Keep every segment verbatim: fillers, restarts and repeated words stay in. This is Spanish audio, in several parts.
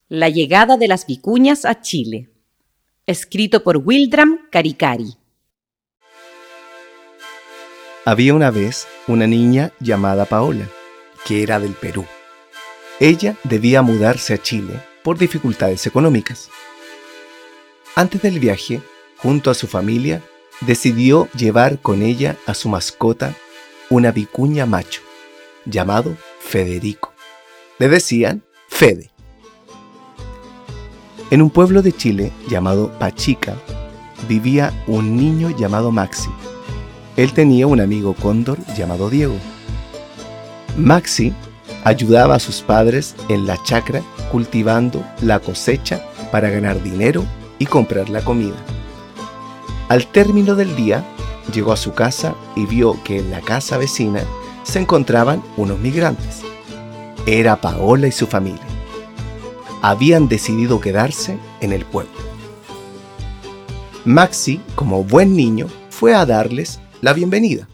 La llegada de las vicuñas a Chile. Escrito por Wildram Caricari. Había una vez una niña llamada Paola, que era del Perú. Ella debía mudarse a Chile por dificultades económicas. Antes del viaje, junto a su familia, decidió llevar con ella a su mascota, una vicuña macho, llamado Federico. Le decían Fede. En un pueblo de Chile llamado Pachica, vivía un niño llamado Maxi. Él tenía un amigo cóndor llamado Diego. Maxi ayudaba a sus padres en la chacra cultivando la cosecha para ganar dinero y comprar la comida. Al término del día, llegó a su casa y vio que en la casa vecina se encontraban unos migrantes. Era Paola y su familia. Habían decidido quedarse en el pueblo. Maxi, como buen niño, fue a darles la bienvenida.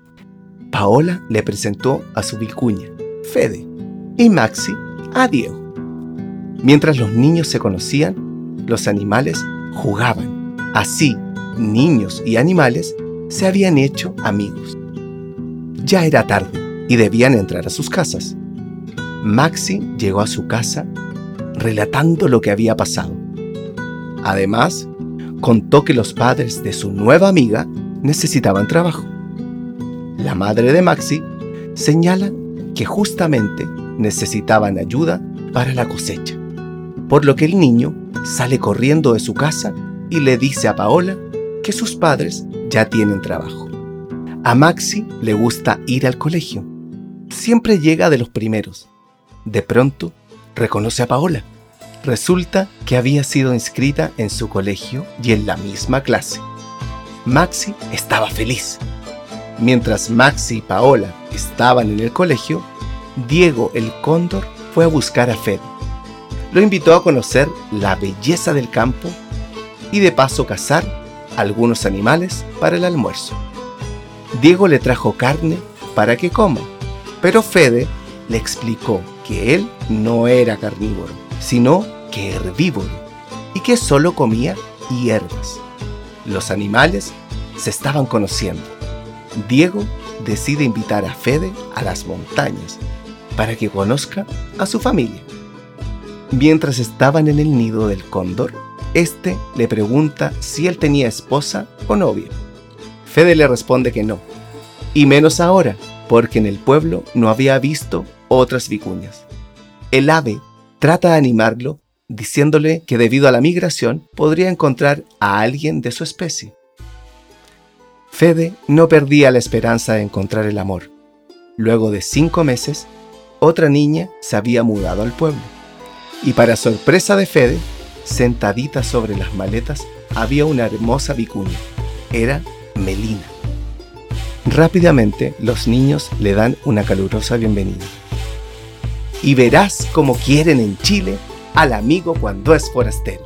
Paola le presentó a su vicuña, Fede, y Maxi a Diego. Mientras los niños se conocían, los animales jugaban. Así, niños y animales se habían hecho amigos. Ya era tarde y debían entrar a sus casas. Maxi llegó a su casa relatando lo que había pasado. Además, contó que los padres de su nueva amiga necesitaban trabajo. La madre de Maxi señala que justamente necesitaban ayuda para la cosecha, por lo que el niño sale corriendo de su casa y le dice a Paola que sus padres ya tienen trabajo. A Maxi le gusta ir al colegio. Siempre llega de los primeros. De pronto, reconoce a Paola. Resulta que había sido inscrita en su colegio y en la misma clase. Maxi estaba feliz. Mientras Maxi y Paola estaban en el colegio, Diego el cóndor fue a buscar a Fede. Lo invitó a conocer la belleza del campo y de paso cazar algunos animales para el almuerzo. Diego le trajo carne para que coma, pero Fede le explicó que él no era carnívoro, sino que herbívoro, y que solo comía hierbas. Los animales se estaban conociendo. Diego decide invitar a Fede a las montañas para que conozca a su familia. Mientras estaban en el nido del cóndor, este le pregunta si él tenía esposa o novia. Fede le responde que no, y menos ahora, porque en el pueblo no había visto otras vicuñas. El ave trata de animarlo, diciéndole que debido a la migración podría encontrar a alguien de su especie. Fede no perdía la esperanza de encontrar el amor. Luego de cinco meses, otra niña se había mudado al pueblo. Y para sorpresa de Fede, sentadita sobre las maletas había una hermosa vicuña. Era Melina. Rápidamente los niños le dan una calurosa bienvenida. Y verás cómo quieren en Chile al amigo cuando es forastero.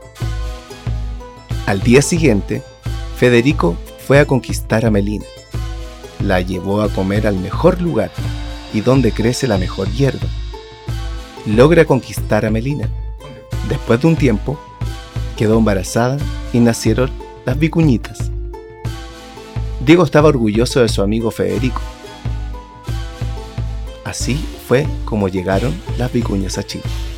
Al día siguiente, Federico fue a conquistar a Melina. La llevó a comer al mejor lugar y donde crece la mejor hierba. Logra conquistar a Melina. Después de un tiempo, quedó embarazada y nacieron las vicuñitas. Diego estaba orgulloso de su amigo Federico. Así fue como llegaron las vicuñas a Chile.